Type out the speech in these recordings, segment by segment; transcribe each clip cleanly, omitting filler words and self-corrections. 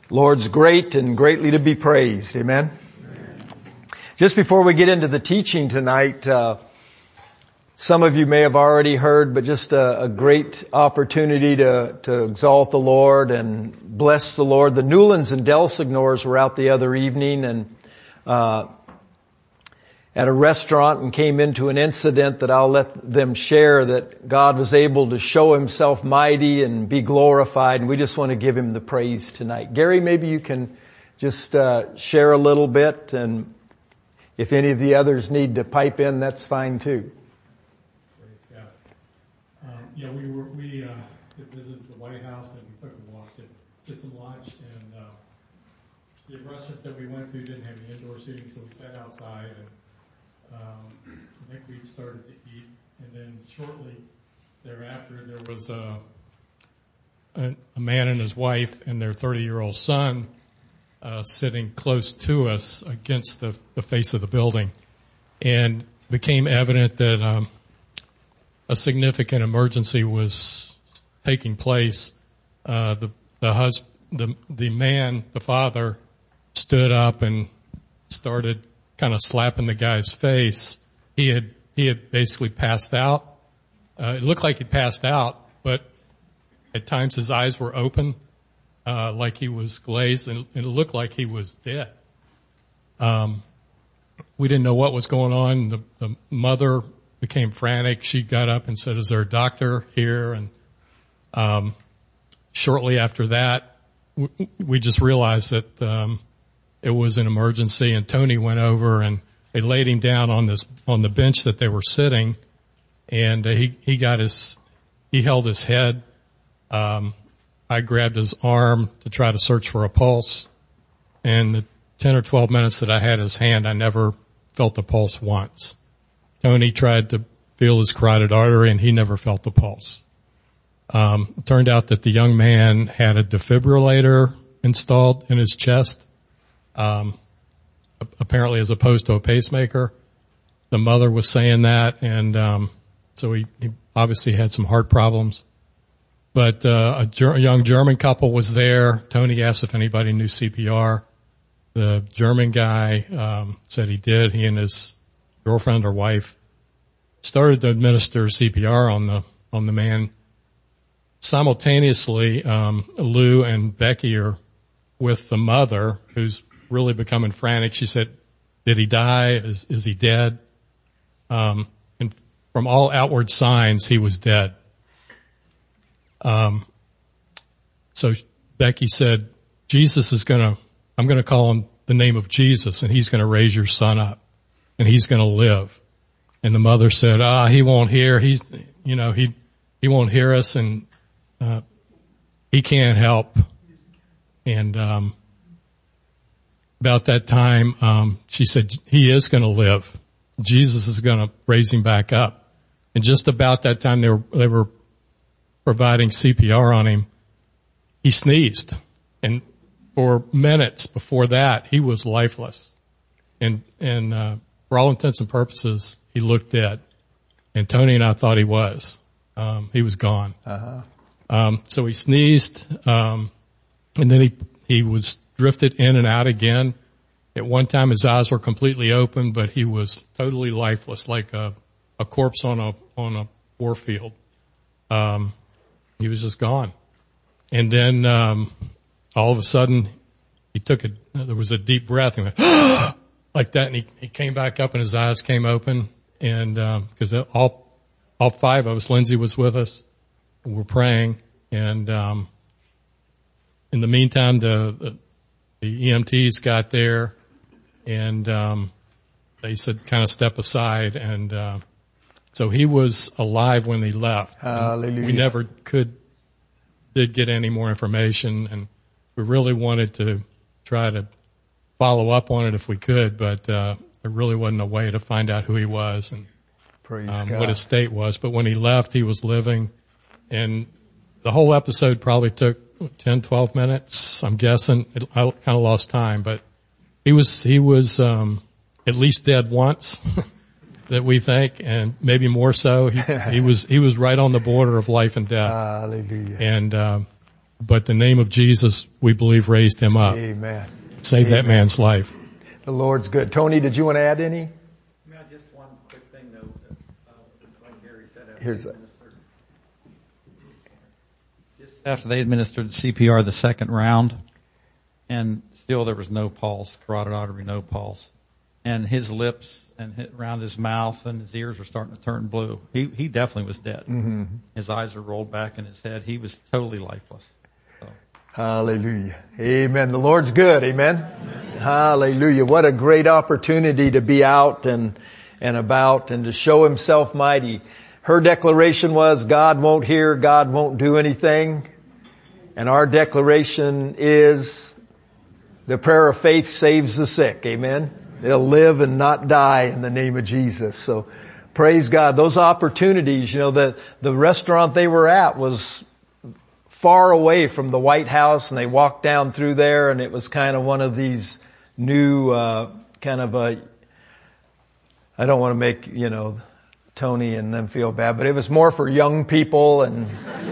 Lord's great and greatly to be praised. Amen. Just before we get into the teaching tonight, some of you may have already heard, but just a great opportunity to exalt the Lord and bless the Lord. The Newlands and Delsignors were out the other evening and at a restaurant and came into an incident that I'll let them share, that God was able to show Himself mighty and be glorified, and we just want to give Him the praise tonight. Gary, maybe you can just share a little bit, and if any of the others need to pipe in, that's fine too. Praise God. We visited the White House and we took a walk to get some lunch, and the restaurant that we went to didn't have any indoor seating, so we sat outside, and I think we started to eat, and then shortly thereafter there was a man and his wife and their 30-year-old son sitting close to us against the face of the building, and became evident that a significant emergency was taking place. The man, the father, stood up and started kind of slapping the guy's face. He had basically passed out. It looked like he'd passed out, but at times his eyes were open, like he was glazed, and it looked like he was dead. We didn't know what was going on. The mother became frantic. She got up and said, "Is there a doctor here?" And shortly after that, we just realized that it was an emergency, and Tony went over and they laid him down on the bench that they were sitting, and he held his head. I grabbed his arm to try to search for a pulse, and the 10 or 12 minutes that I had his hand, I never felt the pulse once. Tony tried to feel his carotid artery, and he never felt the pulse. It turned out that the young man had a defibrillator installed in his chest, apparently as opposed to a pacemaker. The mother was saying that, and so he obviously had some heart problems. But a young German couple was there. Tony asked if anybody knew CPR. The German guy said he did. He and his girlfriend or wife started to administer CPR on the man. Simultaneously, Lou and Becky are with the mother, who's really becoming frantic. She said, "Did he die? Is he dead?" And from all outward signs, he was dead. So Becky said, I'm going to call on the name of Jesus, and He's going to raise your son up, and he's going to live. And the mother said, he won't hear. He won't hear us, and he can't help. And about that time, she said, he is going to live. Jesus is going to raise him back up. And just about that time, they were providing CPR on him. He sneezed, and for minutes before that, he was lifeless. And for all intents and purposes, he looked dead. And Tony and I thought he was. He was gone. So he sneezed, and then he was drifted in and out again. At one time, his eyes were completely open, but he was totally lifeless, like a corpse on a war field. He was just gone. And then all of a sudden, there was a deep breath, and went like that, and he came back up, and his eyes came open. And because all five of us, Lindsay was with us, we were praying, and in the meantime, the EMTs got there, and they said, kind of step aside, and so he was alive when he left. Hallelujah. We never did get any more information, and we really wanted to try to follow up on it if we could, but there really wasn't a way to find out who he was and what his state was. But when he left, he was living, and the whole episode probably took 10, 12 minutes, I'm guessing. I kind of lost time, but he was at least dead once. That we think, and maybe more so. He was right on the border of life and death. Hallelujah. And but the name of Jesus, we believe, raised him up. Amen. Saved that man's life. The Lord's good. Tony, did you want to add any? Yeah, just one quick thing though. Like Gary said, Here's that. Just after they administered CPR the second round, and still there was no pulse, carotid artery, no pulse, and his lips and around his mouth and his ears were starting to turn blue. He definitely was dead. Mm-hmm. His eyes were rolled back in his head. He was totally lifeless. So. Hallelujah. Amen. The Lord's good. Amen. Hallelujah. What a great opportunity to be out and about and to show himself mighty. Her declaration was, God won't hear, God won't do anything. And our declaration is, the prayer of faith saves the sick. Amen. They'll live and not die in the name of Jesus. So praise God. Those opportunities, the restaurant they were at was far away from the White House, and they walked down through there, and it was kind of one of these new, I don't want to make, Tony and them feel bad, but it was more for young people and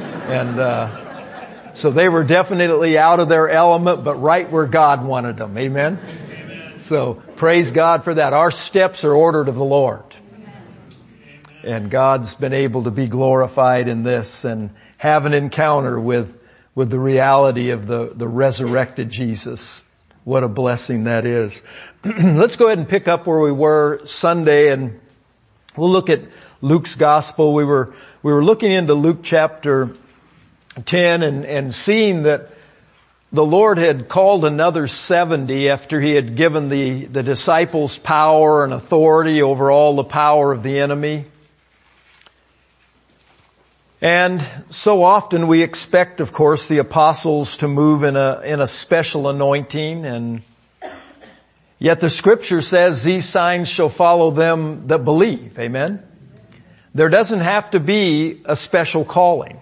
so they were definitely out of their element, but right where God wanted them. Amen. Amen. So praise God for that. Our steps are ordered of the Lord. Amen. And God's been able to be glorified in this and have an encounter with the reality of the resurrected Jesus. What a blessing that is. Let's go ahead and pick up where we were Sunday, and we'll look at Luke's gospel. We were looking into Luke chapter 10 and seeing that the Lord had called another 70 after he had given the disciples power and authority over all the power of the enemy. And so often we expect, of course, the apostles to move in a special anointing, and yet the scripture says these signs shall follow them that believe. Amen. There doesn't have to be a special calling.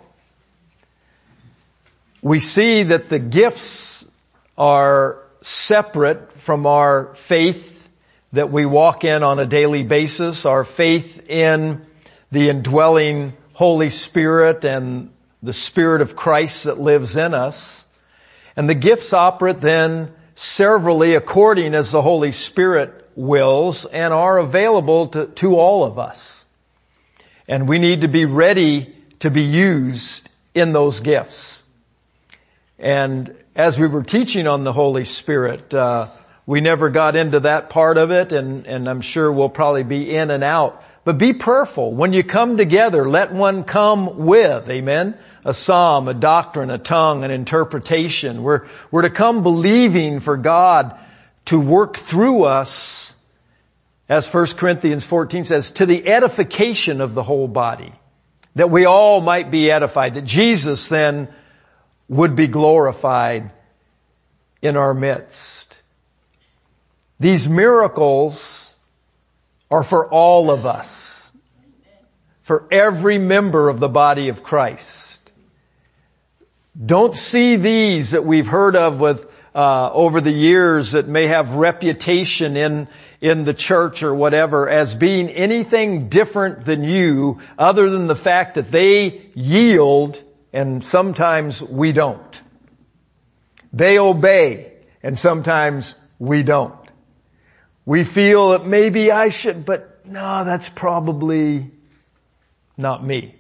We see that the gifts are separate from our faith that we walk in on a daily basis, our faith in the indwelling Holy Spirit and the Spirit of Christ that lives in us. And the gifts operate then severally according as the Holy Spirit wills and are available to all of us. And we need to be ready to be used in those gifts. And as we were teaching on the Holy Spirit, we never got into that part of it, and I'm sure we'll probably be in and out. But be prayerful. When you come together, let one come with, amen, a psalm, a doctrine, a tongue, an interpretation. We're to come believing for God to work through us, as 1 Corinthians 14 says, to the edification of the whole body, that we all might be edified, that Jesus then would be glorified in our midst. These miracles are for all of us, for every member of the body of Christ. Don't see these that we've heard of with over the years that may have reputation in the church or whatever as being anything different than you, other than the fact that they yield and sometimes we don't. They obey and sometimes we don't. We feel that maybe I should, but no, that's probably not me.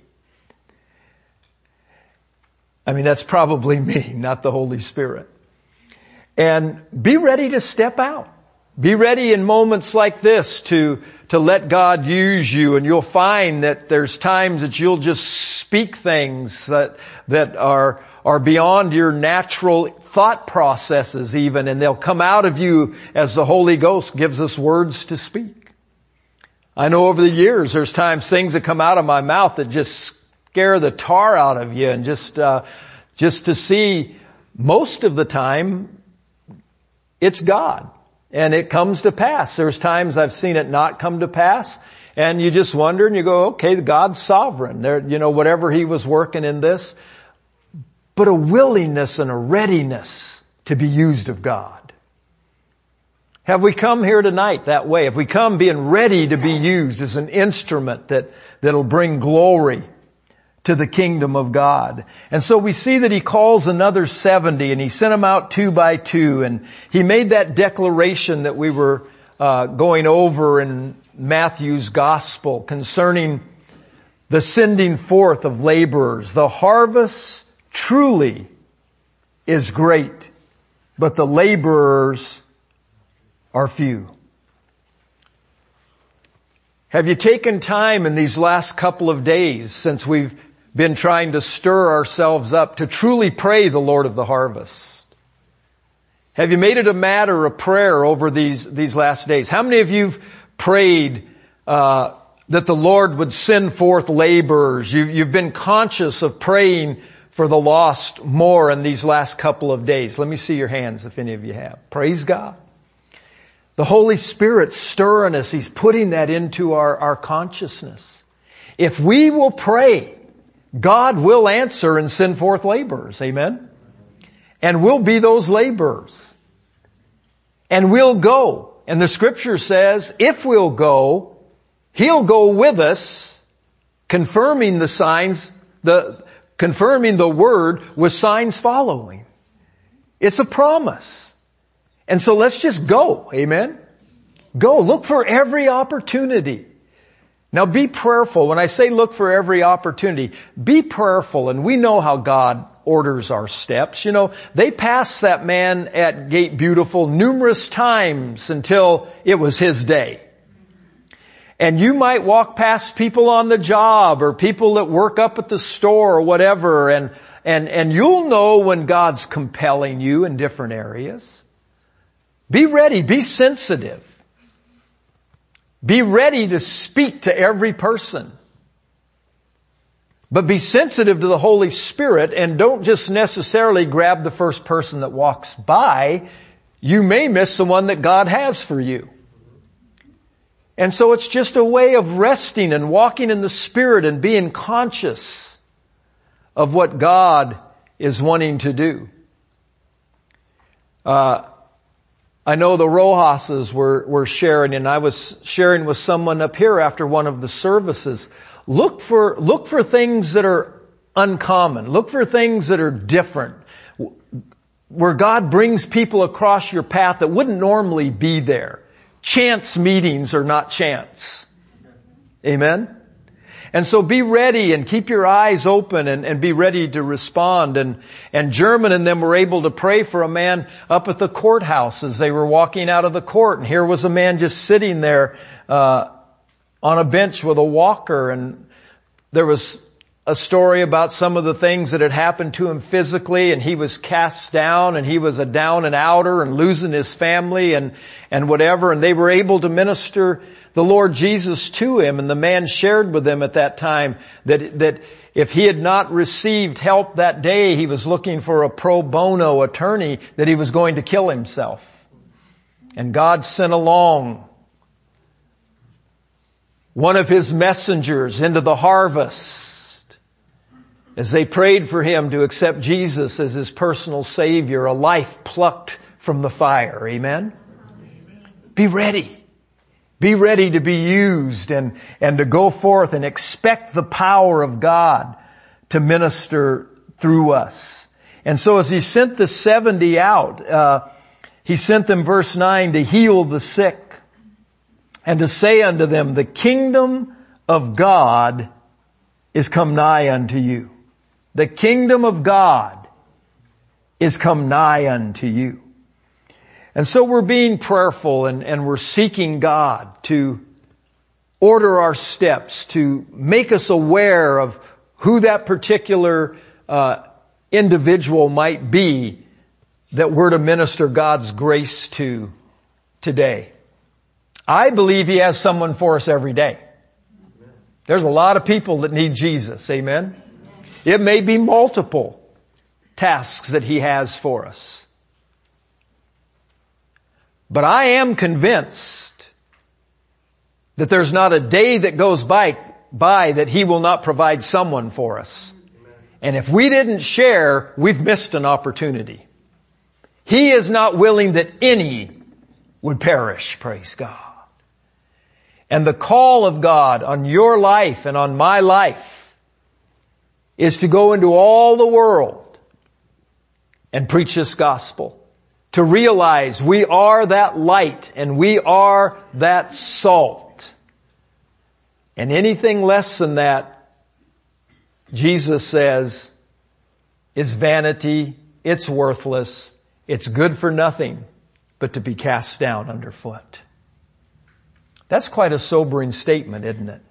That's probably me, not the Holy Spirit. And be ready to step out. Be ready in moments like this to let God use you, and you'll find that there's times that you'll just speak things that are beyond your natural thought processes even, and they'll come out of you as the Holy Ghost gives us words to speak. I know over the years there's times things that come out of my mouth that just scare the tar out of you, and just to see most of the time it's God. And it comes to pass. There's times I've seen it not come to pass, and you just wonder and you go, okay, God's sovereign. Whatever He was working in this. But a willingness and a readiness to be used of God. Have we come here tonight that way? Have we come being ready to be used as an instrument that'll bring glory to the kingdom of God. And so we see that he calls another 70 and he sent them out 2 by 2, and he made that declaration that we were going over in Matthew's gospel concerning the sending forth of laborers. The harvest truly is great, but the laborers are few. Have you taken time in these last couple of days since we've been trying to stir ourselves up to truly pray the Lord of the harvest? Have you made it a matter of prayer over these last days? How many of you prayed that the Lord would send forth laborers? You've been conscious of praying for the lost more in these last couple of days. Let me see your hands if any of you have. Praise God. The Holy Spirit's stirring us. He's putting that into our consciousness. If we will pray, God will answer and send forth laborers. Amen? And we'll be those laborers. And we'll go. And the scripture says, if we'll go, He'll go with us, confirming the signs, confirming the word with signs following. It's a promise. And so let's just go. Amen? Go. Look for every opportunity. Now be prayerful. When I say look for every opportunity, be prayerful. And we know how God orders our steps. You know, they passed that man at Gate Beautiful numerous times until it was his day. And you might walk past people on the job or people that work up at the store or whatever, and you'll know when God's compelling you in different areas. Be ready. Be sensitive. Be ready to speak to every person. But be sensitive to the Holy Spirit and don't just necessarily grab the first person that walks by. You may miss the one that God has for you. And so it's just a way of resting and walking in the Spirit and being conscious of what God is wanting to do. I know the Rojas's were sharing, and I was sharing with someone up here after one of the services. Look for things that are uncommon. Look for things that are different. Where God brings people across your path that wouldn't normally be there. Chance meetings are not chance. Amen? And so be ready and keep your eyes open and be ready to respond. And German and them were able to pray for a man up at the courthouse as they were walking out of the court. And here was a man just sitting there, on a bench with a walker. And there was a story about some of the things that had happened to him physically, and he was cast down, and he was a down and outer and losing his family and whatever. And they were able to minister the Lord Jesus to him, and the man shared with them at that time that if he had not received help that day, he was looking for a pro bono attorney, that he was going to kill himself. And God sent along one of His messengers into the harvest as they prayed for him to accept Jesus as his personal Savior, a life plucked from the fire. Amen? Be ready. Be ready to be used and to go forth and expect the power of God to minister through us. And so as He sent the 70 out, He sent them, verse 9, to heal the sick and to say unto them, the kingdom of God is come nigh unto you. The kingdom of God is come nigh unto you. And so we're being prayerful and we're seeking God to order our steps, to make us aware of who that particular individual might be that we're to minister God's grace to today. I believe He has someone for us every day. There's a lot of people that need Jesus. Amen? It may be multiple tasks that He has for us. But I am convinced that there's not a day that goes by that He will not provide someone for us. And if we didn't share, we've missed an opportunity. He is not willing that any would perish, praise God. And the call of God on your life and on my life is to go into all the world and preach this gospel. To realize we are that light and we are that salt. And anything less than that, Jesus says, is vanity, it's worthless, it's good for nothing but to be cast down underfoot. That's quite a sobering statement, isn't it?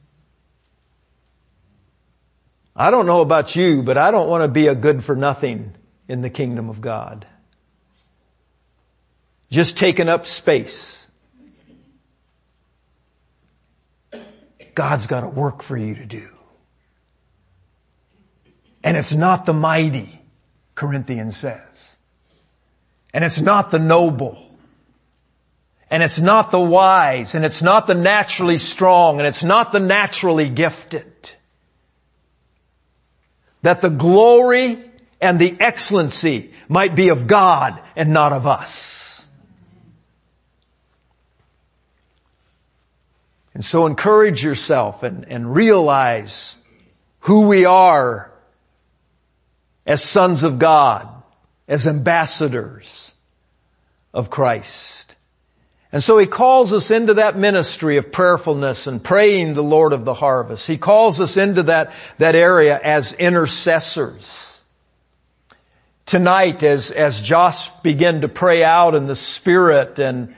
I don't know about you, but I don't want to be a good for nothing in the kingdom of God. Just taking up space. God's got a work for you to do. And it's not the mighty, Corinthians says. And it's not the noble. And it's not the wise. And it's not the naturally strong. And it's not the naturally gifted. That the glory and the excellency might be of God and not of us. And so encourage yourself and realize who we are as sons of God, as ambassadors of Christ. And so He calls us into that ministry of prayerfulness and praying the Lord of the harvest. He calls us into that area as intercessors. Tonight, as Josh began to pray out in the Spirit and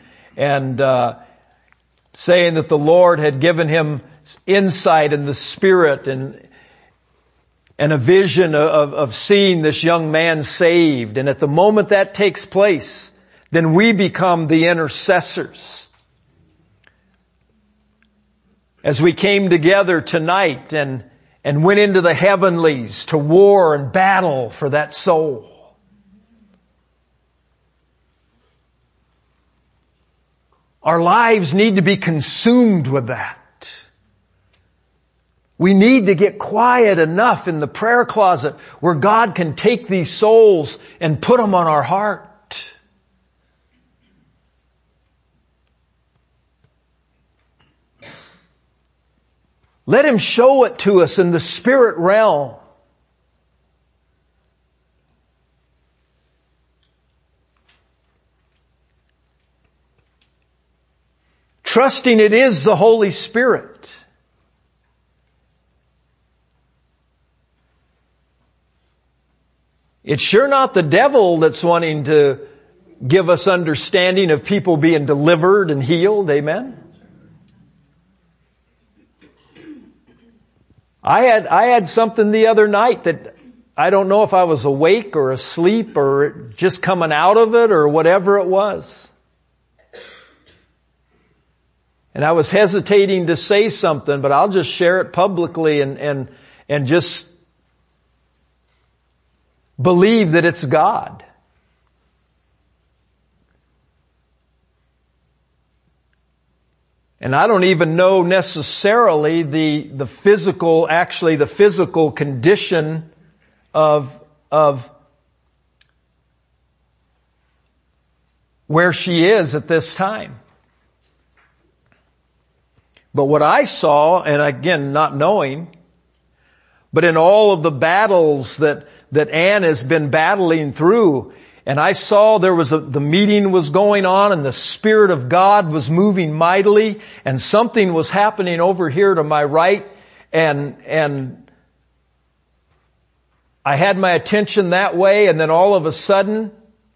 saying that the Lord had given him insight in the Spirit and a vision of seeing this young man saved. And at the moment that takes place, then we become the intercessors. As we came together tonight and went into the heavenlies to war and battle for that soul. Our lives need to be consumed with that. We need to get quiet enough in the prayer closet where God can take these souls and put them on our heart. Let Him show it to us in the spirit realm. Trusting it is the Holy Spirit. It's sure not the devil that's wanting to give us understanding of people being delivered and healed. Amen. I had something the other night that I don't know if I was awake or asleep or just coming out of it or whatever it was. And I was hesitating to say something, but I'll just share it publicly and just believe that it's God. And I don't even know necessarily the physical condition of where she is at this time. But what I saw, and again, not knowing, but in all of the battles that Ann has been battling through, and I saw the meeting was going on and the Spirit of God was moving mightily and something was happening over here to my right and I had my attention that way and then all of a sudden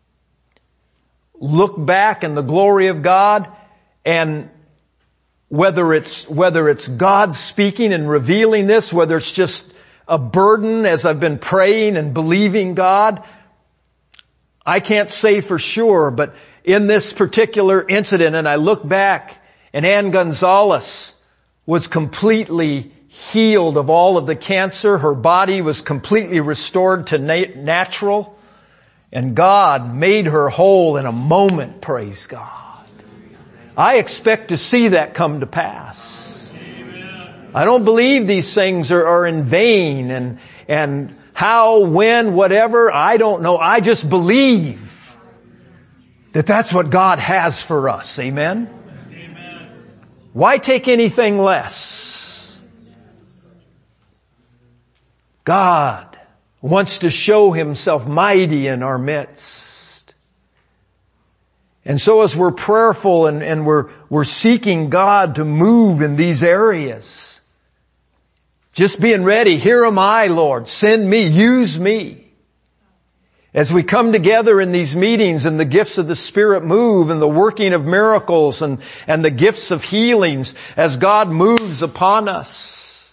look back in the glory of God and whether it's God speaking and revealing this, whether it's just a burden as I've been praying and believing God, I can't say for sure, but in this particular incident, and I look back, and Ann Gonzalez was completely healed of all of the cancer. Her body was completely restored to natural, and God made her whole in a moment, praise God. I expect to see that come to pass. Amen. I don't believe these things are in vain and how, when, whatever, I don't know. I just believe that that's what God has for us. Amen? Amen. Why take anything less? God wants to show Himself mighty in our midst. And so as we're prayerful and we're seeking God to move in these areas, just being ready, here am I, Lord, send me, use me. As we come together in these meetings and the gifts of the Spirit move and the working of miracles and the gifts of healings as God moves upon us.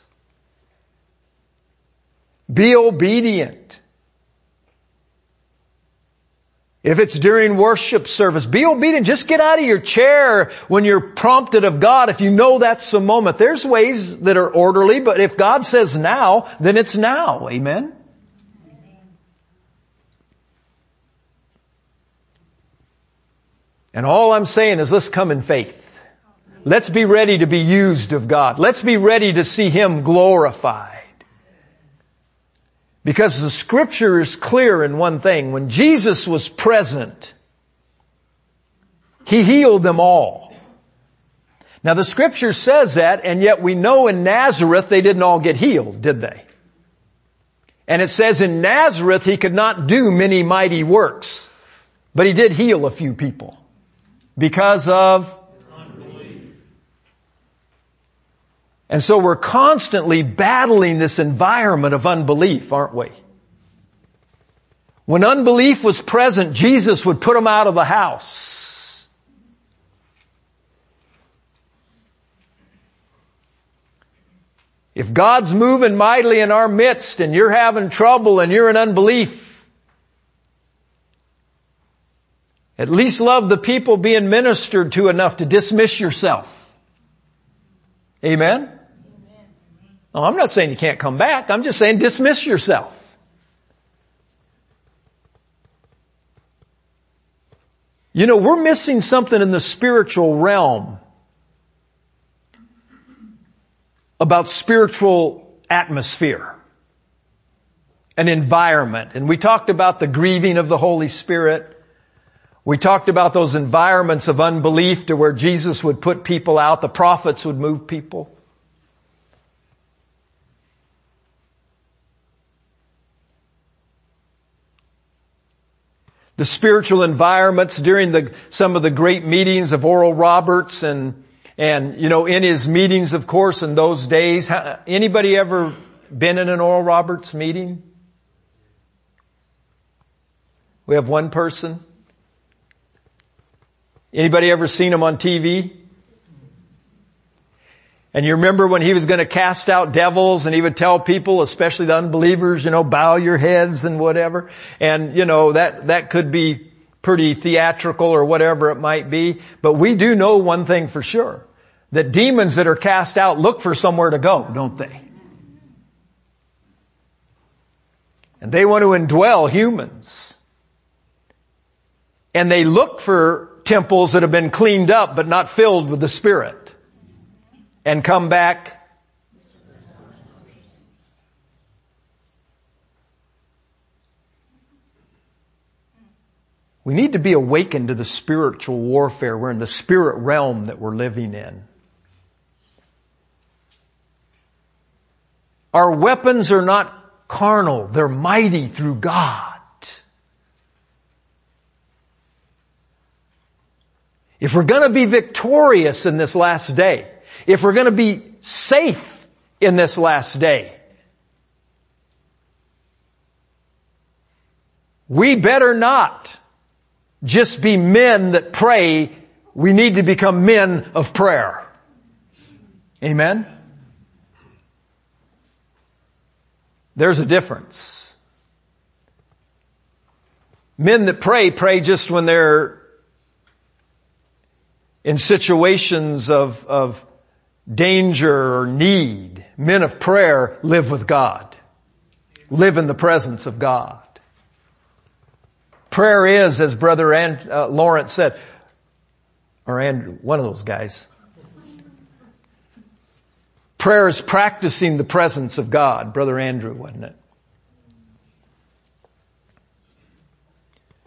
Be obedient. If it's during worship service, be obedient. Just get out of your chair when you're prompted of God if you know that's the moment. There's ways that are orderly, but if God says now, then it's now. Amen? And all I'm saying is let's come in faith. Let's be ready to be used of God. Let's be ready to see Him glorified. Because the Scripture is clear in one thing. When Jesus was present, He healed them all. Now the Scripture says that, and yet we know in Nazareth they didn't all get healed, did they? And it says in Nazareth He could not do many mighty works, but He did heal a few people. Because of unbelief. And so we're constantly battling this environment of unbelief, aren't we? When unbelief was present, Jesus would put them out of the house. If God's moving mightily in our midst and you're having trouble and you're in unbelief, at least love the people being ministered to enough to dismiss yourself. Amen? No, I'm not saying you can't come back. I'm just saying dismiss yourself. You know, we're missing something in the spiritual realm about spiritual atmosphere, an environment. And we talked about the grieving of the Holy Spirit. We talked about those environments of unbelief to where Jesus would put people out. The prophets would move people. The spiritual environments during some of the great meetings of Oral Roberts and you know, in his meetings, of course, in those days. Anybody ever been in an Oral Roberts meeting? We have one person. Anybody ever seen him on TV? And you remember when he was going to cast out devils and he would tell people, especially the unbelievers, you know, bow your heads and whatever. And, you know, that could be pretty theatrical or whatever it might be. But we do know one thing for sure, that demons that are cast out look for somewhere to go, don't they? And they want to indwell humans. And they look for temples that have been cleaned up but not filled with the Spirit. And come back we need to be awakened to the spiritual warfare. We're in the spirit realm that we're living in. Our weapons are not carnal. They're mighty through God. If we're going to be victorious in this last day, if we're going to be safe in this last day, we better not just be men that pray. We need to become men of prayer. Amen? There's a difference. Men that pray just when they're in situations of danger or need. Men of prayer live with God. Live in the presence of God. Prayer is, as Brother Lawrence said, or Andrew, one of those guys. Prayer is practicing the presence of God. Brother Andrew, wasn't it?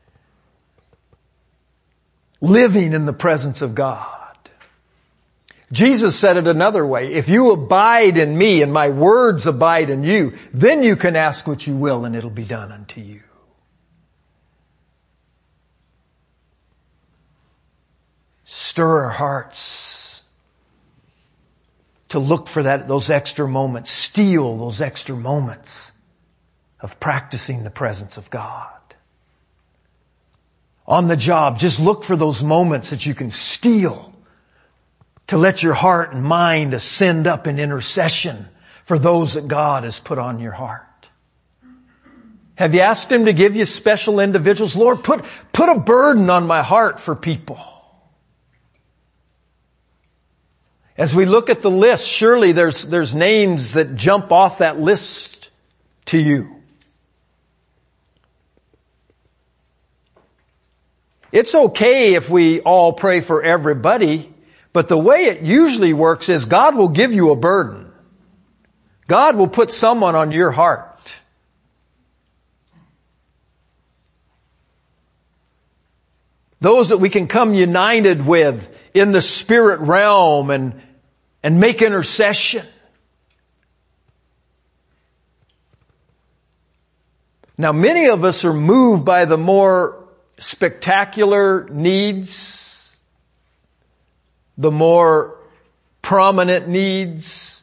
Living in the presence of God. Jesus said it another way. If you abide in me and my words abide in you, then you can ask what you will and it'll be done unto you. Stir our hearts to look for those extra moments, steal those extra moments of practicing the presence of God. On the job, just look for those moments that you can steal to let your heart and mind ascend up in intercession for those that God has put on your heart. Have you asked Him to give you special individuals? Lord, put a burden on my heart for people. As we look at the list, surely there's names that jump off that list to you. It's okay if we all pray for everybody, but the way it usually works is God will give you a burden. God will put someone on your heart. Those that we can come united with in the spirit realm and make intercession. Now, many of us are moved by the more spectacular needs, the more prominent needs.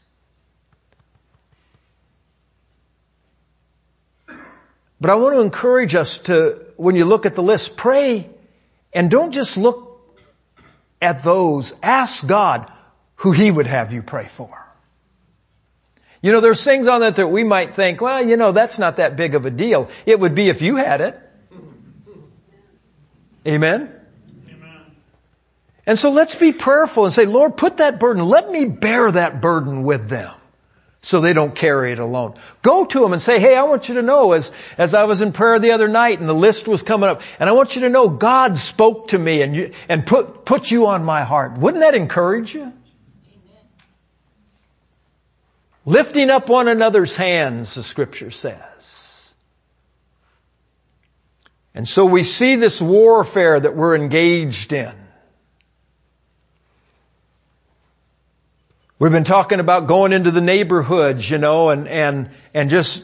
But I want to encourage us to, when you look at the list, pray and don't just look at those. Ask God who He would have you pray for. You know, there's things on that we might think, well, you know, that's not that big of a deal. It would be if you had it. Amen? Amen. And so let's be prayerful and say, Lord, put that burden. Let me bear that burden with them so they don't carry it alone. Go to them and say, hey, I want you to know as I was in prayer the other night and the list was coming up, and I want you to know God spoke to me and put you on my heart. Wouldn't that encourage you? Amen. Lifting up one another's hands, the Scripture says. And so we see this warfare that we're engaged in. We've been talking about going into the neighborhoods, you know, and just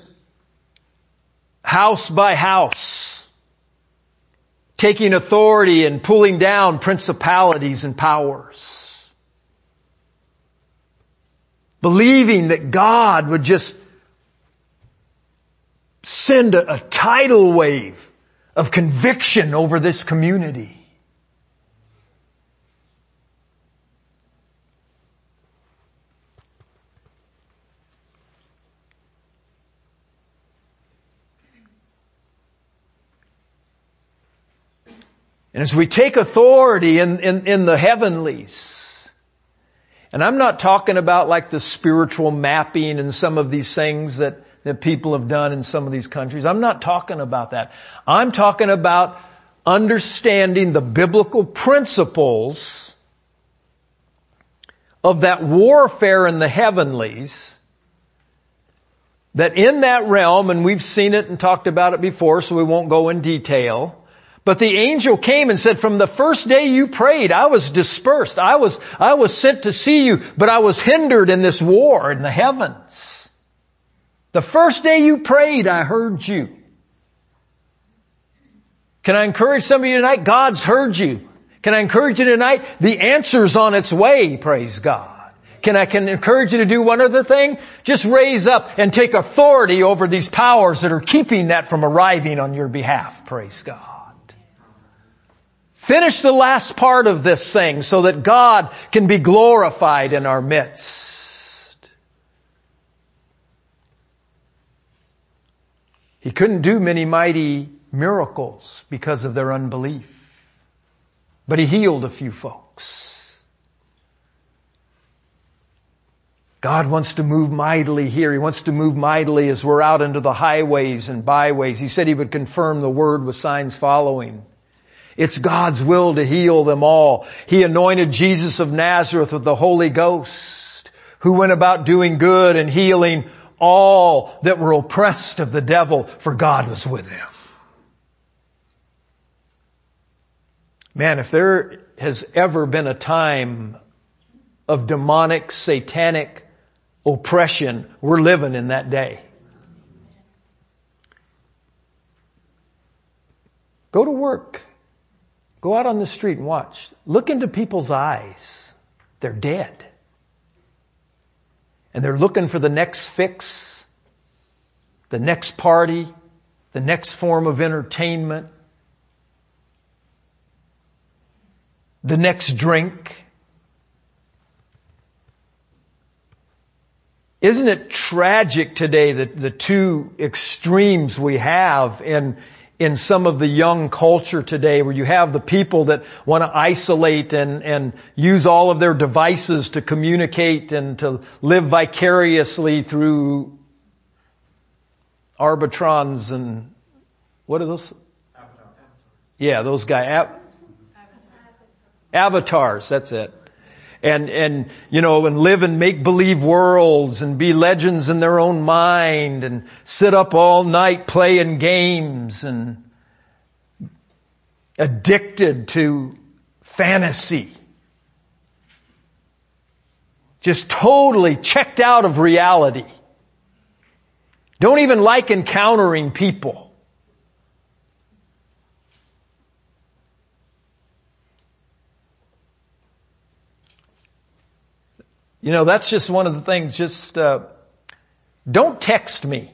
house by house, taking authority and pulling down principalities and powers. Believing that God would just send a tidal wave of conviction over this community. And as we take authority in the heavenlies, and I'm not talking about like the spiritual mapping and some of these things that people have done in some of these countries. I'm not talking about that. I'm talking about understanding the biblical principles of that warfare in the heavenlies, that in that realm, and we've seen it and talked about it before, so we won't go in detail, but the angel came and said, from the first day you prayed, I was dispersed. I was sent to see you, but I was hindered in this war in the heavens. The first day you prayed, I heard you. Can I encourage some of you tonight? God's heard you. Can I encourage you tonight? The answer's on its way, praise God. Can I encourage you to do one other thing? Just raise up and take authority over these powers that are keeping that from arriving on your behalf, praise God. Finish the last part of this thing so that God can be glorified in our midst. He couldn't do many mighty miracles because of their unbelief. But He healed a few folks. God wants to move mightily here. He wants to move mightily as we're out into the highways and byways. He said He would confirm the word with signs following. It's God's will to heal them all. He anointed Jesus of Nazareth with the Holy Ghost, who went about doing good and healing all that were oppressed of the devil, for God was with them. Man, if there has ever been a time of demonic, satanic oppression. We're living in that day. Go to work. Go out on the street and watch. Look into people's eyes. They're dead. And they're looking for the next fix, the next party, the next form of entertainment, the next drink. Isn't it tragic today that the two extremes we have in some of the young culture today, where you have the people that want to isolate and use all of their devices to communicate and to live vicariously through Arbitrons and what are those? Yeah, those guys. Avatars, that's it. And live in make-believe worlds and be legends in their own mind and sit up all night playing games and addicted to fantasy. Just totally checked out of reality. Don't even like encountering people. That's just one of the things. Just don't text me.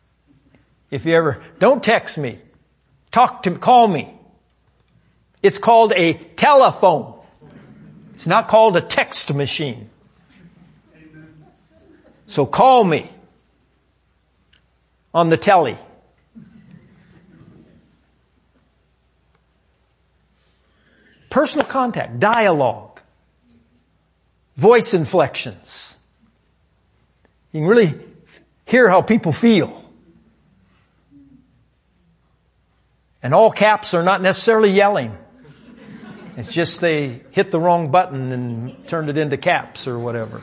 Don't text me. Call me. It's called a telephone. It's not called a text machine. So call me on the telly. Personal contact, dialogue. Voice inflections. You can really hear how people feel. And all caps are not necessarily yelling. It's just they hit the wrong button and turned it into caps or whatever.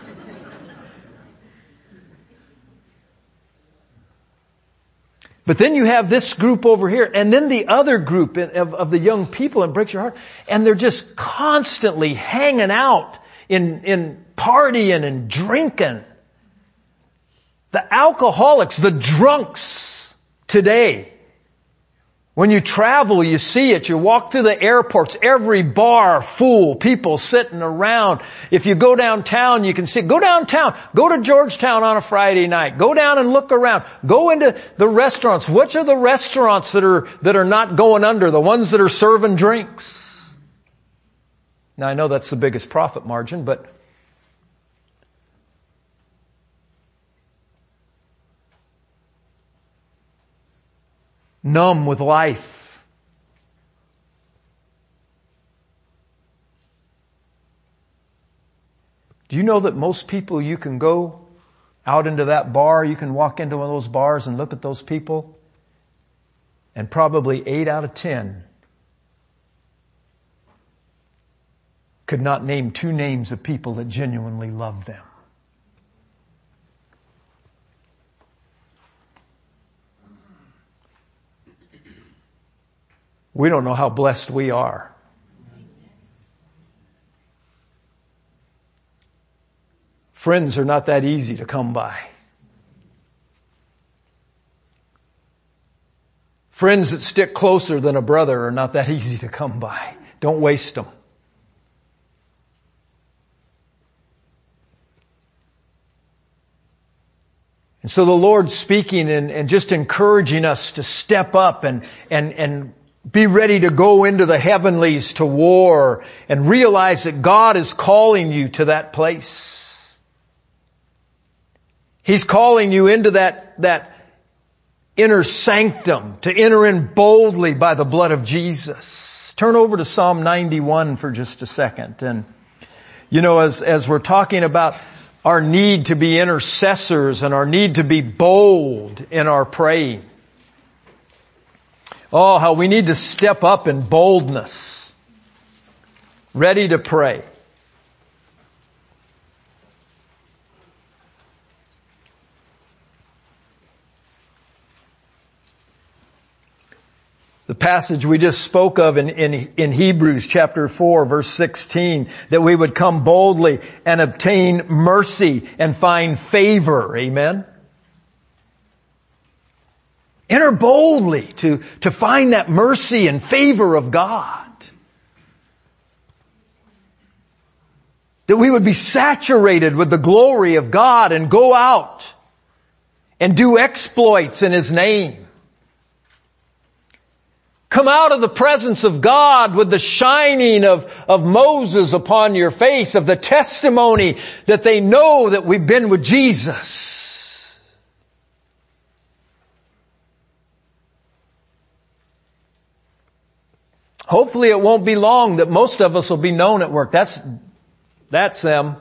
But then you have this group over here, and then the other group of the young people, and it breaks your heart, and they're just constantly hanging out in partying and drinking. The alcoholics, the drunks today. When you travel, you see it. You walk through the airports, every bar full, people sitting around. If you go downtown, you can see it. Go downtown. Go to Georgetown on a Friday night. Go down and look around. Go into the restaurants. Which are the restaurants that are not going under? The ones that are serving drinks. Now I know that's the biggest profit margin, but numb with life. Do you know that most people, you can go out into that bar, you can walk into one of those bars and look at those people, and probably 8 out of 10 could not name 2 names of people that genuinely love them. We don't know how blessed we are. Friends are not that easy to come by. Friends that stick closer than a brother are not that easy to come by. Don't waste them. And so the Lord's speaking and just encouraging us to step up and be ready to go into the heavenlies to war and realize that God is calling you to that place. He's calling you into that inner sanctum to enter in boldly by the blood of Jesus. Turn over to Psalm 91 for just a second. And, as we're talking about our need to be intercessors and our need to be bold in our praying. Oh, how we need to step up in boldness, ready to pray. The the passage we just spoke of in Hebrews chapter 4 verse 16, that we would come boldly and obtain mercy and find favor. Amen. Enter boldly to find that mercy and favor of God. That we would be saturated with the glory of God and go out and do exploits in His name. Come out of the presence of God with the shining of Moses upon your face, of the testimony that they know that we've been with Jesus. Hopefully it won't be long that most of us will be known at work. That's them.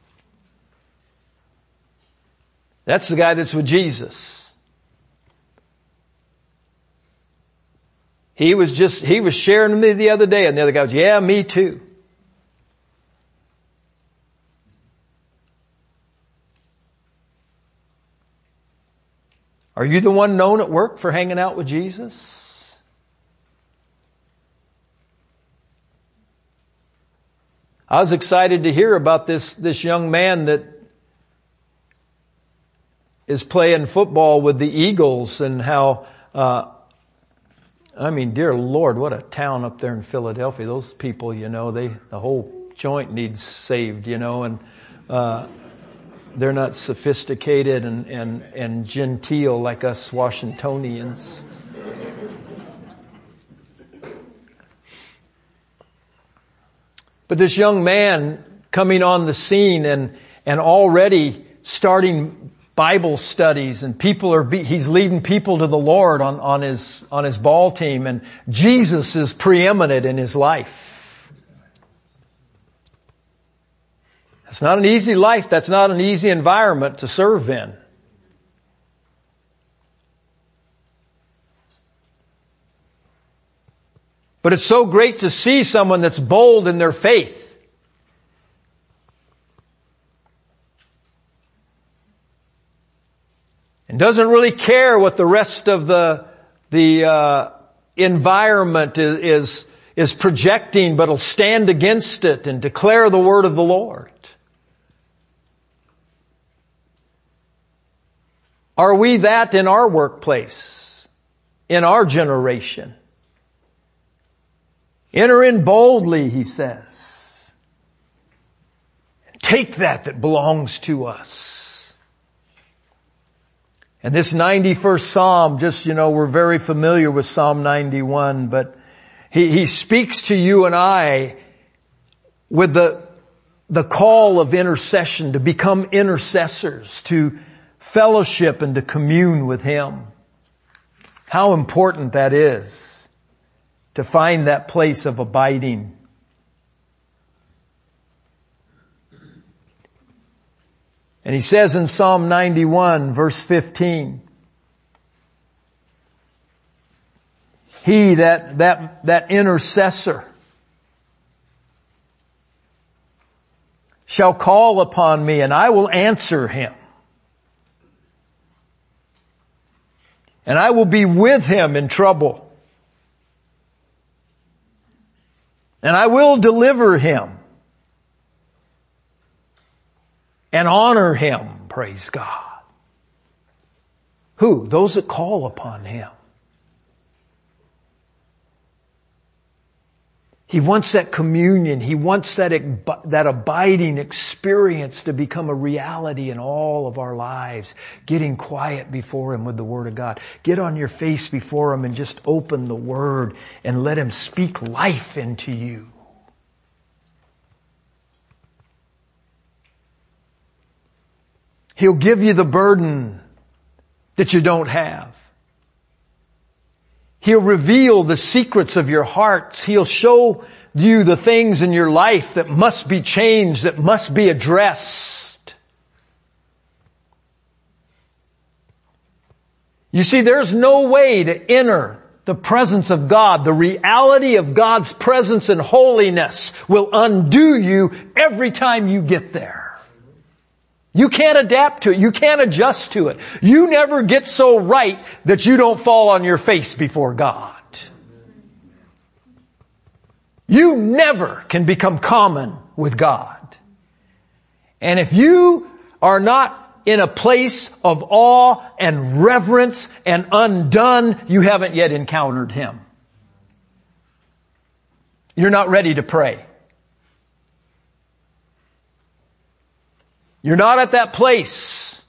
That's the guy that's with Jesus. He was sharing with me the other day, and the other guy was, yeah, me too. Are you the one known at work for hanging out with Jesus? I was excited to hear about this young man that is playing football with the Eagles, and how, dear Lord, what a town up there in Philadelphia. Those people, the whole joint needs saved, and they're not sophisticated and genteel like us Washingtonians. But this young man coming on the scene and already starting Bible studies, and he's leading people to the Lord on his ball team, and Jesus is preeminent in his life. That's not an easy life. That's not an easy environment to serve in. But it's so great to see someone that's bold in their faith. And doesn't really care what the rest of the environment is projecting, but will stand against it and declare the word of the Lord. Are we that in our workplace, in our generation? Enter in boldly, he says. Take that belongs to us. And this 91st Psalm, we're very familiar with Psalm 91, but he speaks to you and I with the call of intercession, to become intercessors, to fellowship and to commune with Him. How important that is. To find that place of abiding. And he says in Psalm 91 verse 15, he, that intercessor, shall call upon me and I will answer him. And I will be with him in trouble. And I will deliver him and honor him, praise God. Who? Those that call upon him. He wants that communion. He wants that abiding experience to become a reality in all of our lives. Getting quiet before Him with the Word of God. Get on your face before Him and just open the Word and let Him speak life into you. He'll give you the burden that you don't have. He'll reveal the secrets of your hearts. He'll show you the things in your life that must be changed, that must be addressed. You see, there's no way to enter the presence of God. The reality of God's presence and holiness will undo you every time you get there. You can't adapt to it. You can't adjust to it. You never get so right that you don't fall on your face before God. You never can become common with God. And if you are not in a place of awe and reverence and undone, you haven't yet encountered Him. You're not ready to pray. You're not at that place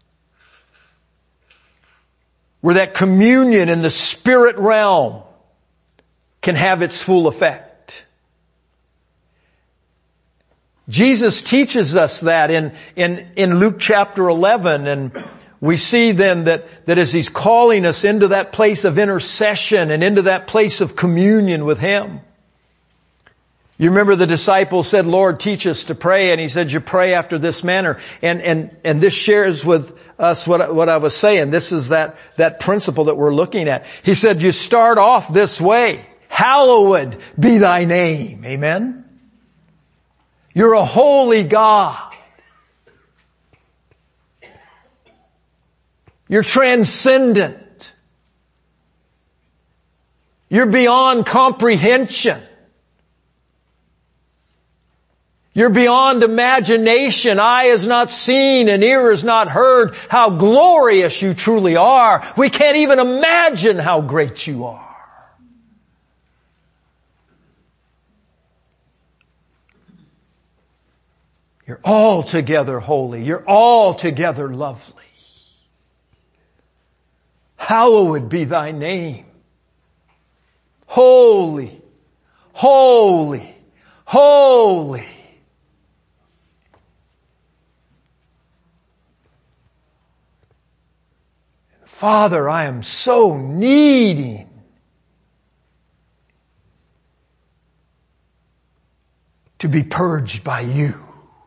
where that communion in the spirit realm can have its full effect. Jesus teaches us that in Luke chapter 11, and we see then that as He's calling us into that place of intercession and into that place of communion with Him. You remember the disciples said, Lord, teach us to pray, and He said, you pray after this manner. And this shares with us what I was saying. This is that principle that we're looking at. He said, you start off this way. Hallowed be thy name. Amen. You're a holy God. You're transcendent. You're beyond comprehension. You're beyond imagination. Eye has not seen and ear has not heard how glorious you truly are. We can't even imagine how great you are. You're altogether holy. You're altogether lovely. Hallowed be thy name. Holy, holy, holy. Father, I am so needing to be purged by you.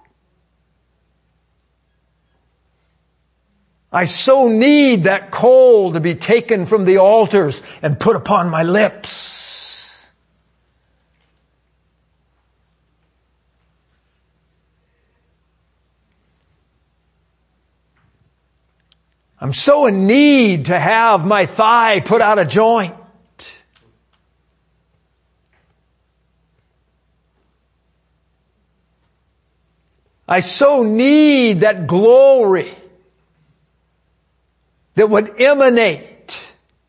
I so need that coal to be taken from the altars and put upon my lips. I'm so in need to have my thigh put out of joint. I so need that glory that would emanate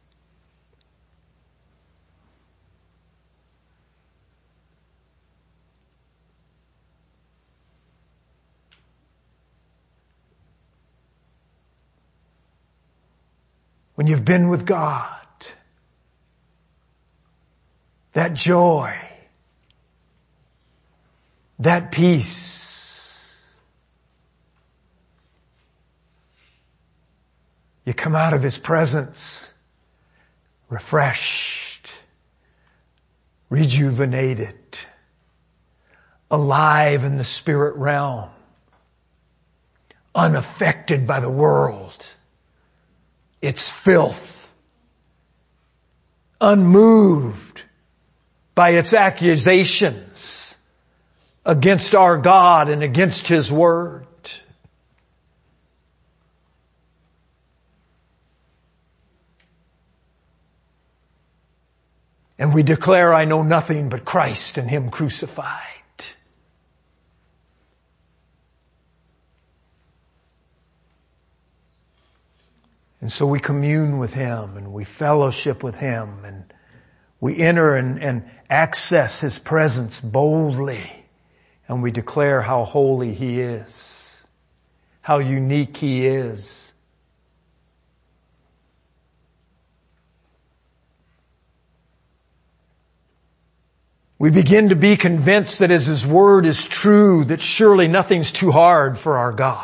when you've been with God. That joy, that peace. You come out of His presence refreshed, rejuvenated, alive in the spirit realm, unaffected by the world, its filth, unmoved by its accusations against our God and against His Word. And we declare, I know nothing but Christ and Him crucified. And so we commune with Him and we fellowship with Him and we enter and access His presence boldly, and we declare how holy He is, how unique He is. We begin to be convinced that as His Word is true, that surely nothing's too hard for our God.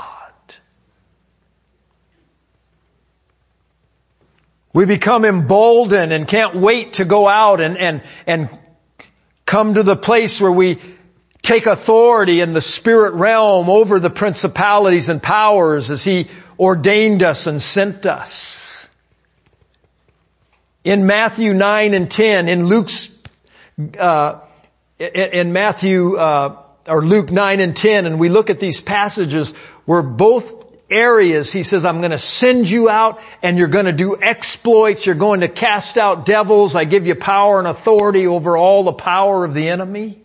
We become emboldened and can't wait to go out and come to the place where we take authority in the spirit realm over the principalities and powers as He ordained us and sent us. In Matthew 9 and 10, in Luke's in Matthew or Luke 9 and 10, and we look at these passages where both areas. He says, I'm going to send you out and you're going to do exploits. You're going to cast out devils. I give you power and authority over all the power of the enemy.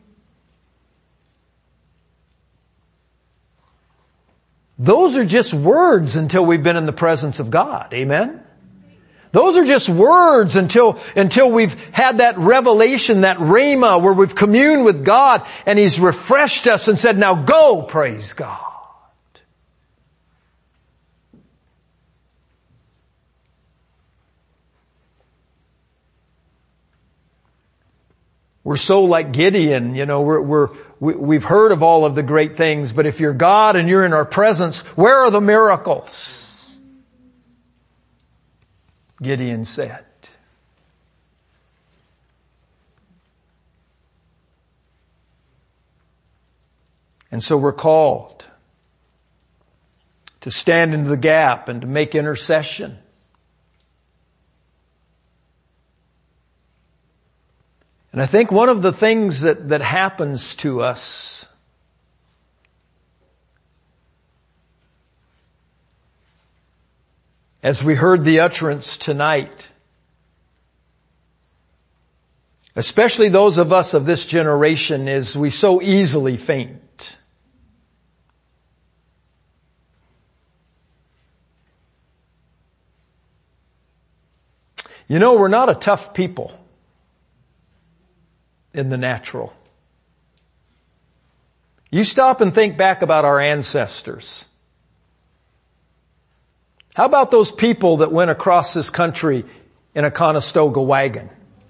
Those are just words until we've been in the presence of God. Amen? Those are just words until we've had that revelation, that rhema, where we've communed with God and He's refreshed us and said, now go, praise God. We're so like Gideon, we've heard of all of the great things, but if you're God and you're in our presence, where are the miracles? Gideon said. And so we're called to stand into the gap and to make intercession. And I think one of the things that happens to us as we heard the utterance tonight, especially those of us of this generation, is we so easily faint. We're not a tough people in the natural. You stop and think back about our ancestors. How about those people that went across this country in a Conestoga wagon?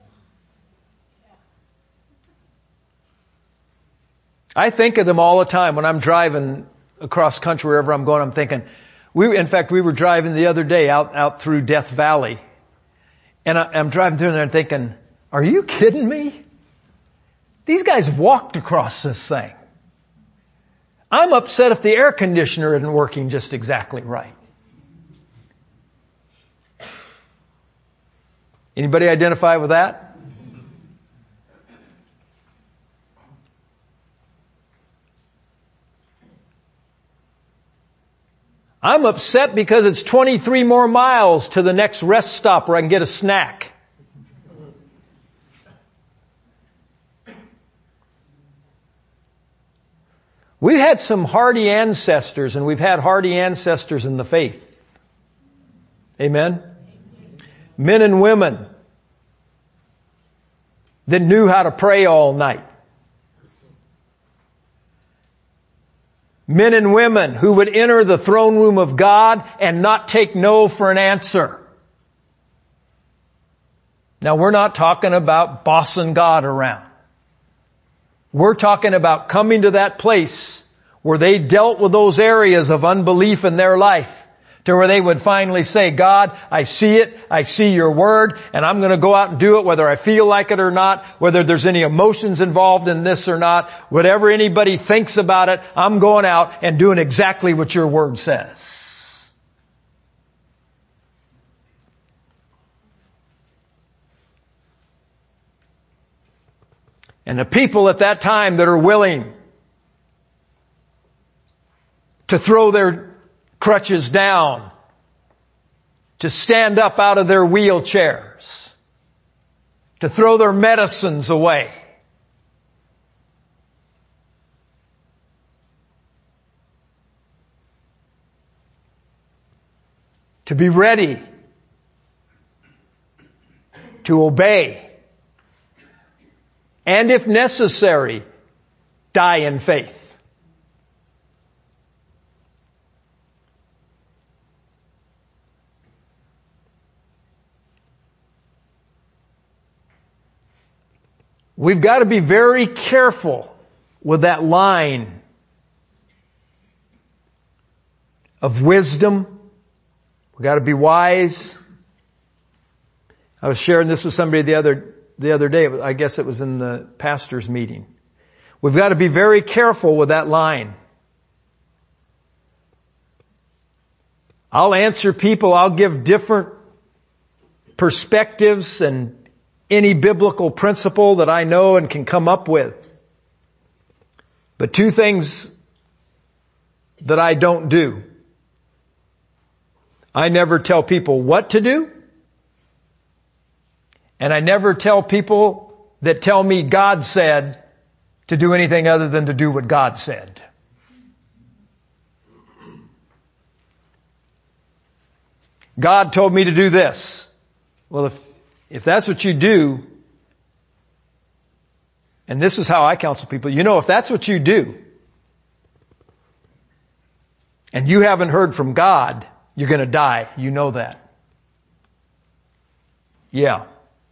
I think of them all the time when I'm driving across country, wherever I'm going. I'm thinking, we were driving the other day out through Death Valley, and I'm driving through there and thinking, are you kidding me? These guys walked across this thing. I'm upset if the air conditioner isn't working just exactly right. Anybody identify with that? I'm upset because it's 23 more miles to the next rest stop where I can get a snack. We've had some hardy ancestors, and we've had hardy ancestors in the faith. Amen? Men and women that knew how to pray all night. Men and women who would enter the throne room of God and not take no for an answer. Now, we're not talking about bossing God around. We're talking about coming to that place where they dealt with those areas of unbelief in their life, to where they would finally say, God, I see it, I see your word, and I'm going to go out and do it whether I feel like it or not, whether there's any emotions involved in this or not, whatever anybody thinks about it, I'm going out and doing exactly what your word says. And the people at that time that are willing to throw their crutches down, to stand up out of their wheelchairs, to throw their medicines away, to be ready to obey, and if necessary, die in faith. We've got to be very careful with that line of wisdom. We've got to be wise. I was sharing this with somebody the other day. I guess it was in the pastor's meeting. We've got to be very careful with that line. I'll answer people. I'll give different perspectives and any biblical principle that I know and can come up with. But two things that I don't do. I never tell people what to do. And I never tell people that tell me God said to do anything other than to do what God said. God told me to do this. Well, if that's what you do, and this is how I counsel people, if that's what you do, and you haven't heard from God, you're going to die. You know that. Yeah.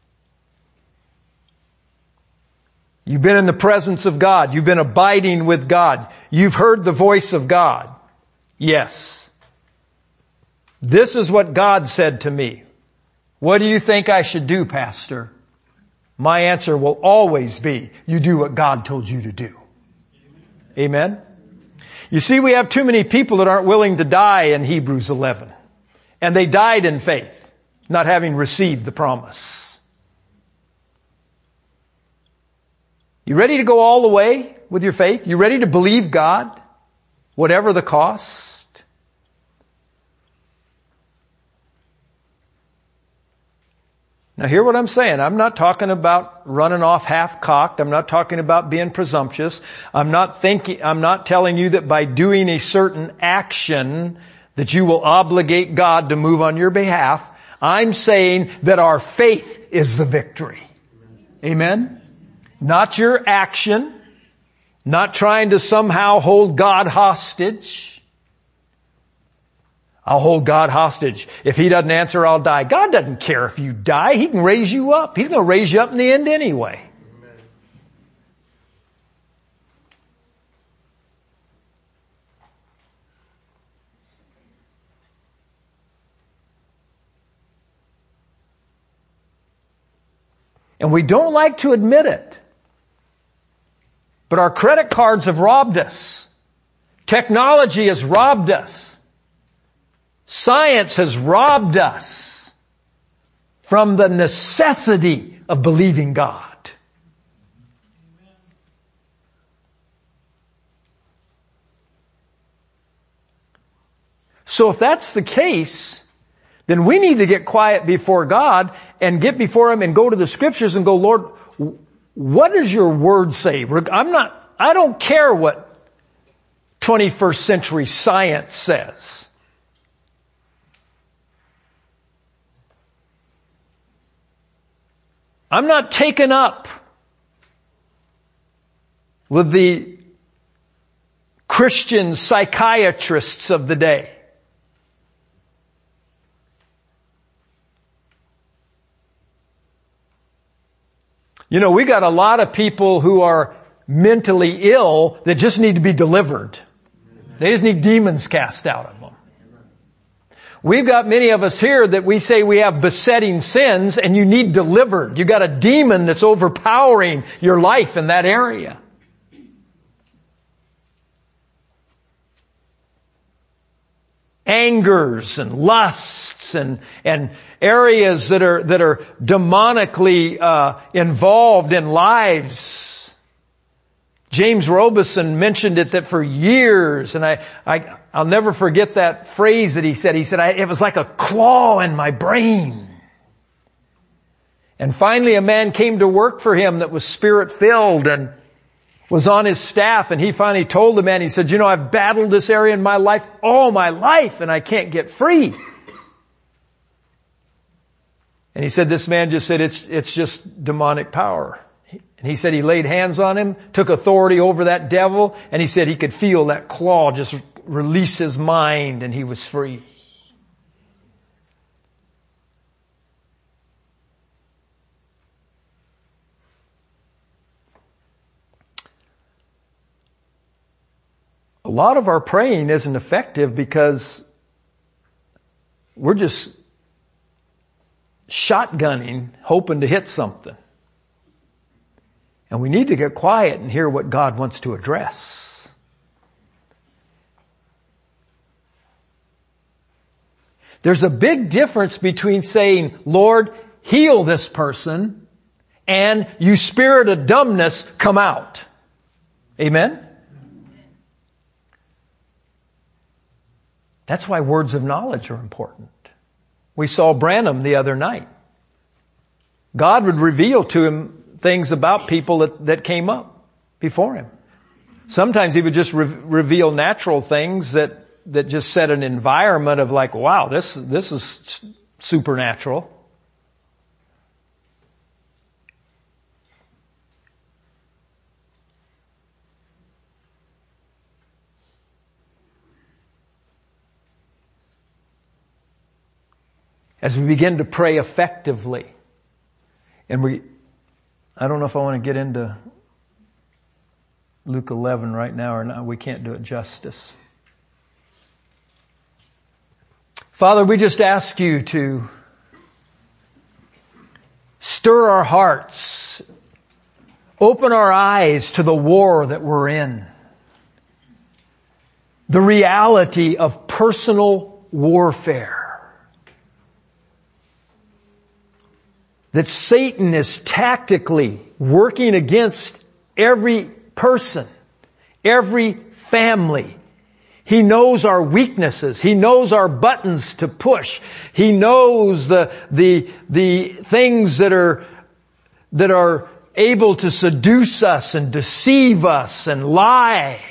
You've been in the presence of God. You've been abiding with God. You've heard the voice of God. Yes. This is what God said to me. What do you think I should do, Pastor? My answer will always be, you do what God told you to do. Amen? You see, we have too many people that aren't willing to die in Hebrews 11. And they died in faith, not having received the promise. You ready to go all the way with your faith? You ready to believe God, whatever the cost? Now hear what I'm saying. I'm not talking about running off half-cocked. I'm not talking about being presumptuous. I'm not telling you that by doing a certain action that you will obligate God to move on your behalf. I'm saying that our faith is the victory. Amen? Not your action. Not trying to somehow hold God hostage. I'll hold God hostage. If He doesn't answer, I'll die. God doesn't care if you die. He can raise you up. He's going to raise you up in the end anyway. Amen. And we don't like to admit it. But our credit cards have robbed us. Technology has robbed us. Science has robbed us from the necessity of believing God. So if that's the case, then we need to get quiet before God and get before Him and go to the Scriptures and go, Lord, what does your Word say? I don't care what 21st century science says. I'm not taken up with the Christian psychiatrists of the day. We got a lot of people who are mentally ill that just need to be delivered. They just need demons cast out of them. We've got many of us here that we say we have besetting sins and you need delivered. You got a demon that's overpowering your life in that area. Angers and lusts and areas that are demonically involved in lives. James Robeson mentioned it that for years, and I'll never forget that phrase that he said. He said, it was like a claw in my brain. And finally a man came to work for him that was Spirit-filled and was on his staff, and he finally told the man, he said, I've battled this area in my life all my life and I can't get free. And he said, this man just said, it's just demonic power. And he said he laid hands on him, took authority over that devil, and he said he could feel that claw just release his mind and he was free. A lot of our praying isn't effective because we're just shotgunning, hoping to hit something. And we need to get quiet and hear what God wants to address. There's a big difference between saying, Lord, heal this person, and you spirit of dumbness, come out. Amen? That's why words of knowledge are important. We saw Branham the other night. God would reveal to him things about people that came up before him. Sometimes he would just reveal natural things that just set an environment of like, wow, this is supernatural. As we begin to pray effectively, and I don't know if I want to get into Luke 11 right now or not. We can't do it justice. Father, we just ask you to stir our hearts, open our eyes to the war that we're in, the reality of personal warfare. That Satan is tactically working against every person, every family. He knows our weaknesses. He knows our buttons to push. He knows the things that are able to seduce us and deceive us and lie.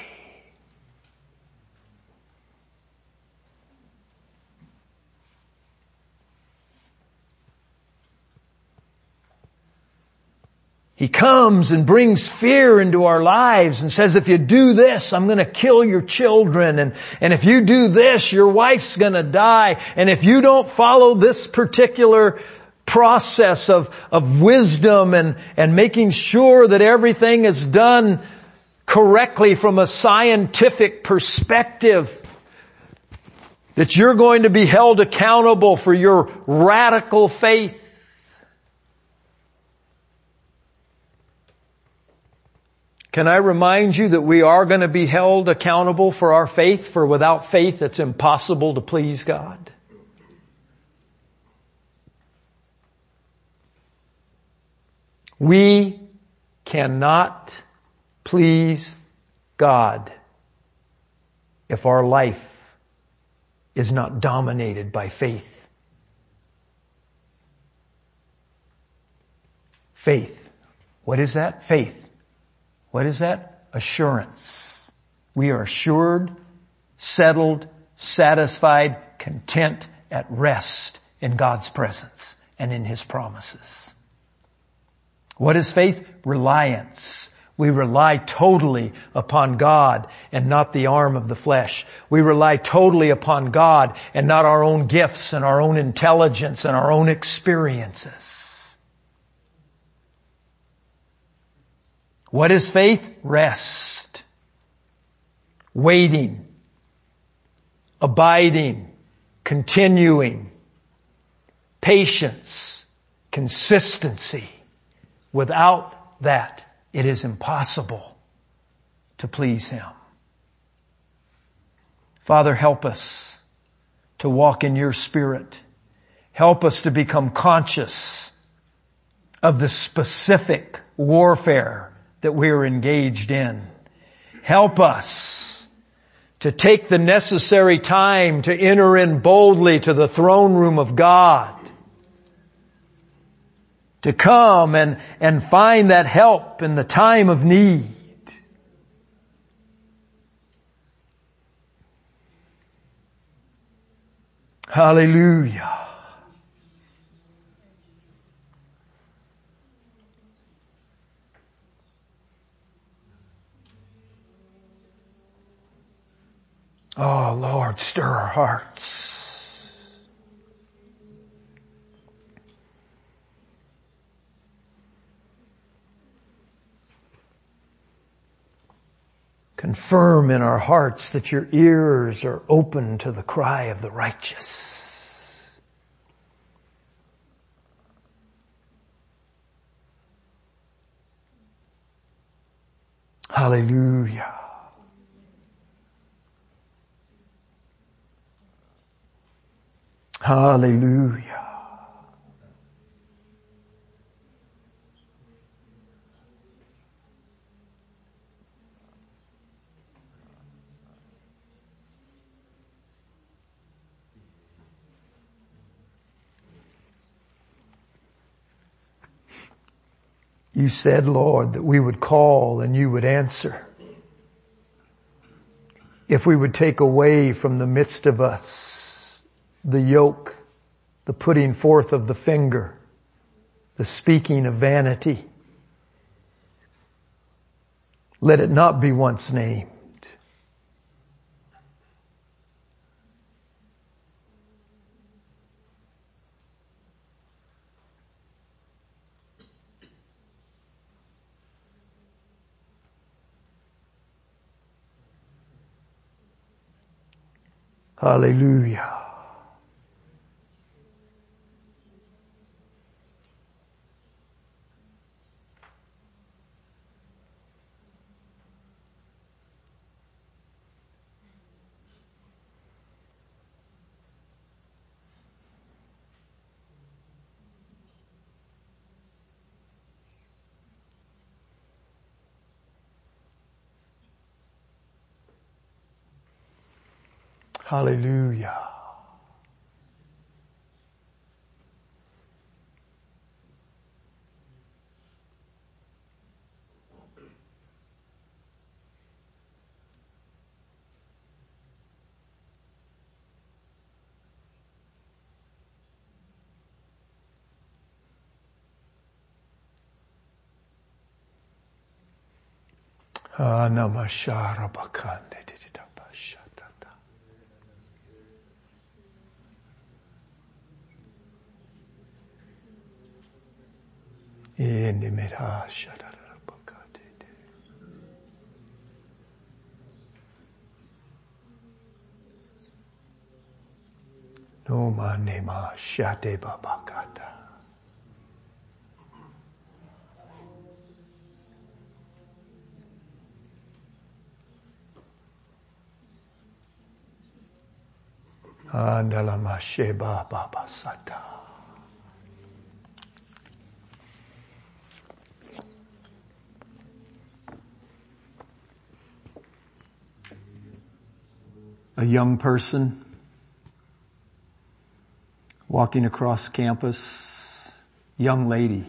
He comes and brings fear into our lives and says, if you do this, I'm going to kill your children. And if you do this, your wife's going to die. And if you don't follow this particular process of wisdom and making sure that everything is done correctly from a scientific perspective, that you're going to be held accountable for your radical faith. Can I remind you that we are going to be held accountable for our faith, for without faith it's impossible to please God? We cannot please God if our life is not dominated by faith. Faith. What is that? Faith. What is that? Assurance. We are assured, settled, satisfied, content, at rest in God's presence and in His promises. What is faith? Reliance. We rely totally upon God and not the arm of the flesh. We rely totally upon God and not our own gifts and our own intelligence and our own experiences. What is faith? Rest. Waiting. Abiding. Continuing. Patience. Consistency. Without that, it is impossible to please Him. Father, help us to walk in your Spirit. Help us to become conscious of the specific warfare that we are engaged in. Help us to take the necessary time to enter in boldly to the throne room of God. To come and find that help in the time of need. Hallelujah. Oh Lord, stir our hearts. Confirm in our hearts that your ears are open to the cry of the righteous. Hallelujah. Hallelujah. You said, Lord, that we would call and you would answer. If we would take away from the midst of us the yoke, the putting forth of the finger, the speaking of vanity, let it not be once named. Hallelujah. Hallelujah. Namashara bakande. No manema shate babakata. Andala masheba babasata. A young person walking across campus, young lady.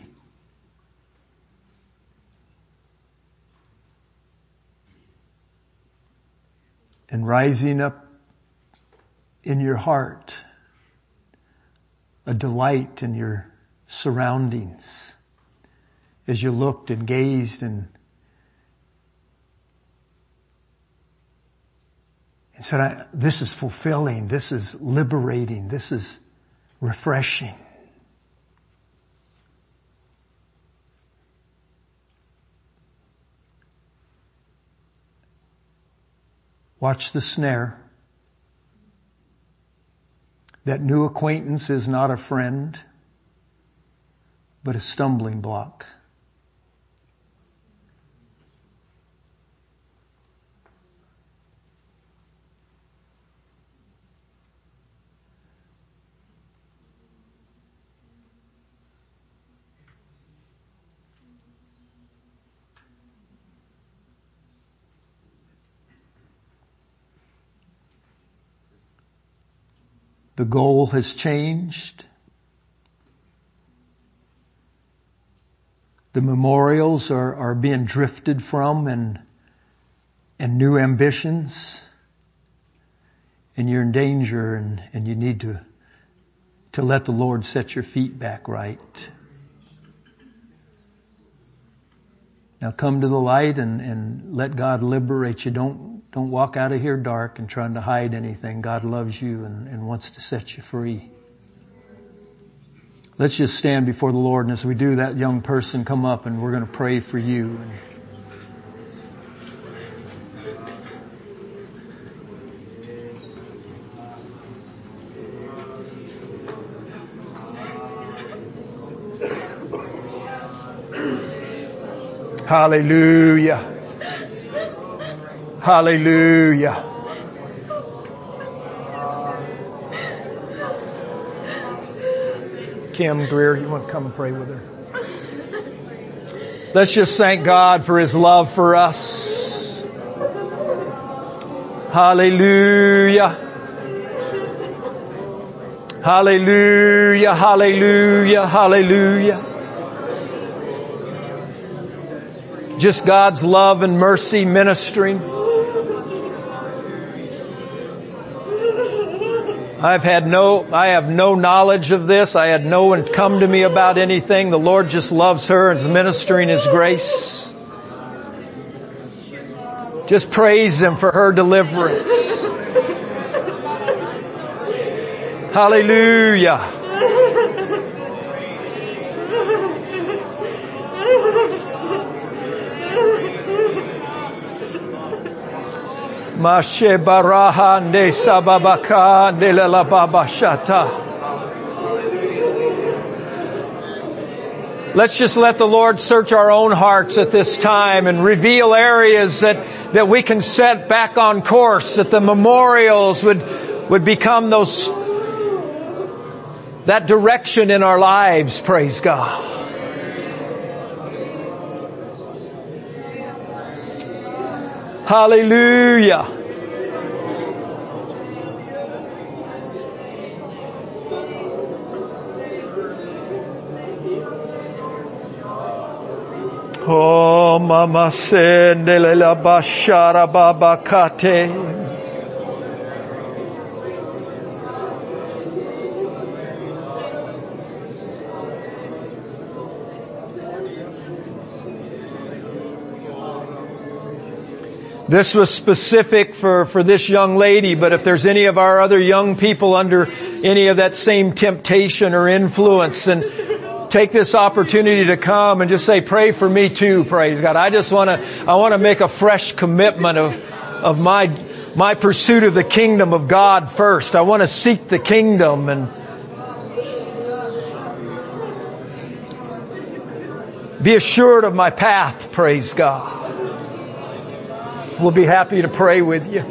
And rising up in your heart, a delight in your surroundings as you looked and gazed and said, this is fulfilling, this is liberating, this is refreshing. Watch the snare. That new acquaintance is not a friend, but a stumbling block. The goal has changed. The memorials are being drifted from and new ambitions. And you're in danger and you need to let the Lord set your feet back right. Now come to the light and let God liberate you. Don't walk out of here dark and trying to hide anything. God loves you and wants to set you free. Let's just stand before the Lord, and as we do, that young person come up and we're going to pray for you. Hallelujah. Hallelujah. Kim Greer, you want to come and pray with her? Let's just thank God for His love for us. Hallelujah. Hallelujah. Hallelujah. Hallelujah. just God's love and mercy ministering. I have no knowledge of this. I had no one come to me about anything. The Lord just loves her and is ministering His grace. Just praise Him for her deliverance. Hallelujah. Mashe baraha de sababaka de la baba shata. Let's just let the Lord search our own hearts at this time and reveal areas that we can set back on course, that the memorials would become that direction in our lives, praise God. Hallelujah. Oh, mama sendele la bashara babakate. This was specific for this young lady, but if there's any of our other young people under any of that same temptation or influence, then take this opportunity to come and just say, pray for me too, praise God. I want to make a fresh commitment of my pursuit of the kingdom of God first. I want to seek the kingdom and be assured of my path, praise God. We'll be happy to pray with you.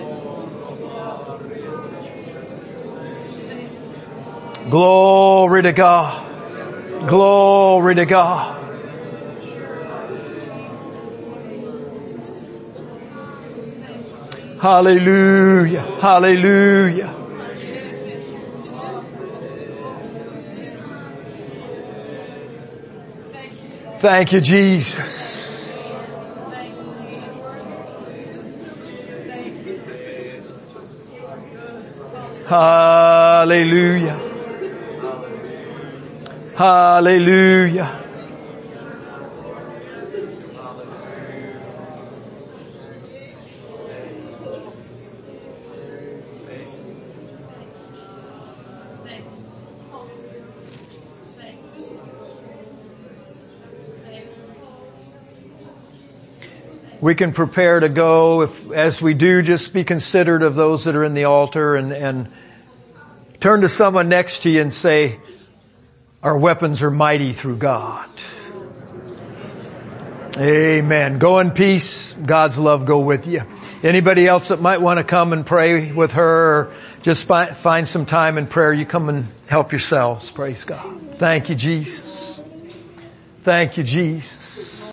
Glory to God. Glory to God. Hallelujah. Hallelujah. Thank you, Jesus. Hallelujah. Hallelujah. We can prepare to go. As we do, just be considerate of those that are in the altar and turn to someone next to you and say, our weapons are mighty through God. Amen. Go in peace. God's love go with you. Anybody else that might want to come and pray with her or just find some time in prayer, you come and help yourselves. Praise God. Thank you, Jesus. Thank you, Jesus.